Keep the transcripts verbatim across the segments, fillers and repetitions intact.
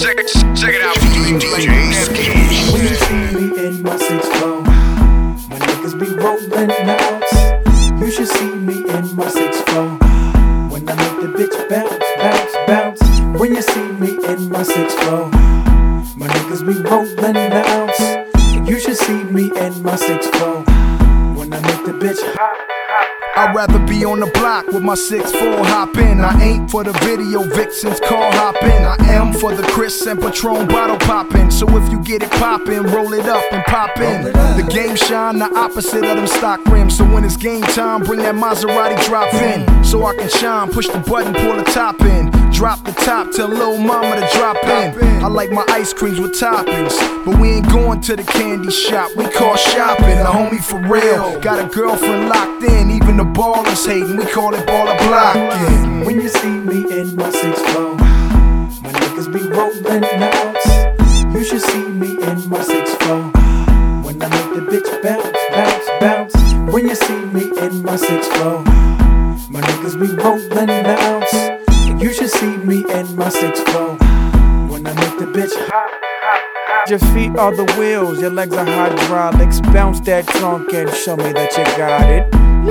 check, check it out. D J Skitty. When you see me in my six four, my niggas be rolling out. You should see me in my six four. When I make the bitch bounce, bounce, bounce. When you see me in my six four, my niggas be rolling out. You should see me in my six four. When I make the bitch hot. I'd rather be on the block with my six four hop in. I ain't for the video vixens call hopping. I am for the Chris and Patron bottle popping. So if you get it poppin', roll it up and pop in. The game shine the opposite of them stock rims. So when it's game time, bring that Maserati drop in. So I can shine, push the button, pull the top in. Drop the top, tell Lil Mama to drop in. I like my ice creams with toppings, but we ain't going to the candy shop. We call shopping, the homie for real. Got a girlfriend locked in, even the ballers hating. We call it baller blocking. When you see me in my six four, my niggas be rolling out. You should see me in my six four. When I make the bitch bounce, bounce, bounce. When you see me in my six four, my niggas be rolling out. You should see me in my six four. When I make the bitch hot, hot, hot. Your feet are the wheels, your legs are hydraulics. Bounce that trunk and show me that you got it.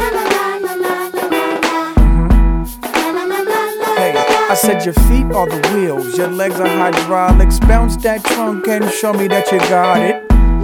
Hey, I said your feet are the wheels, your legs are hydraulics. Bounce that trunk and show me that you got it.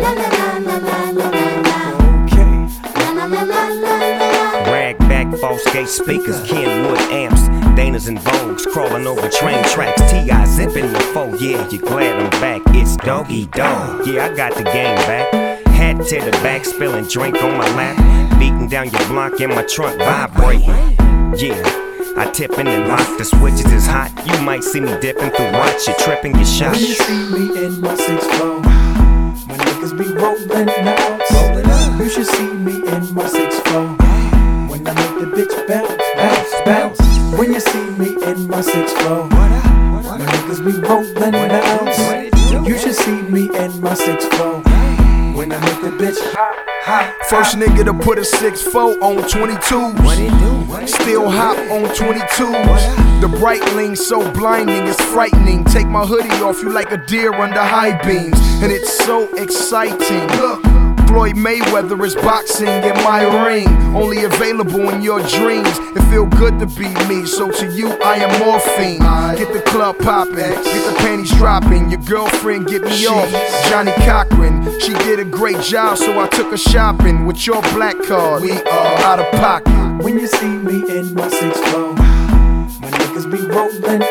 Okay. Rag back, false gate speakers, Kenwood amps, Danas and Vogues, crawling over train tracks. T I zipping the foe, yeah, you glad I'm back. It's doggy dog, yeah, I got the game back. Hat to the back, spilling drink on my lap, beating down your block in my trunk, vibrating. Yeah, I tip in and lock, the switches is hot. You might see me dipping through watch, you tripping, you shot. When you see me in my six four, my niggas be rolling out. You should see me in my six four. When I make the bitch bounce, bounce, bounce. When you see me in my six four, my niggas be rolling out. You should see me in my six four. When I make the bitch hot, hot. First nigga to put a six four on twenty-twos. Still hop on twenty-twos. The Breitling so blinding, it's frightening. Take my hoodie off you like a deer under high beams. And it's so exciting. Look, Floyd Mayweather is boxing in my ring. Only available in your dreams. It feel good to be me, so to you I am morphine. Get the club poppin', get the panties dropping. Your girlfriend get me off, Johnny Cochran. She did a great job, so I took her shopping. With your black card, we are out of pocket. When you see me in my six four, my niggas be rolling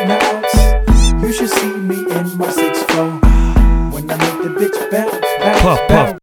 out. You should see me in my six four. When I make the bitch bounce, bounce, Puff, puff. bounce.